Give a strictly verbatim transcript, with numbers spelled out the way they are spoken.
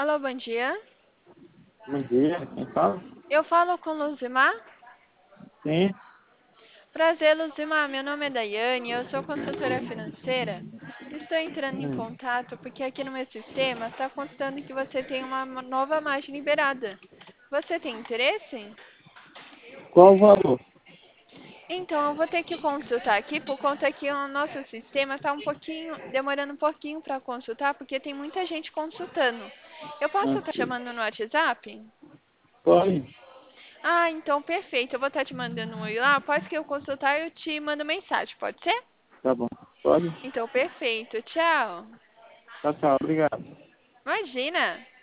Alô, bom dia. Bom dia, quem fala? Eu falo com Luzimar? Sim. Prazer, Luzimar. Meu nome é Daiane, eu sou consultora financeira. Estou entrando em Hum. contato porque aqui no meu sistema está constando que você tem uma nova margem liberada. Você tem interesse? Qual o valor? Então, eu vou ter que consultar aqui, por conta que o nosso sistema está um pouquinho, demorando um pouquinho para consultar, porque tem muita gente consultando. Eu posso Ah, estar sim. chamando no WhatsApp? Pode? Ah, então perfeito. Eu vou estar te mandando um oi lá. Após que eu consultar, eu te mando mensagem, pode ser? Tá bom. Pode? Então perfeito. Tchau. Tchau, tchau. Obrigado. Imagina.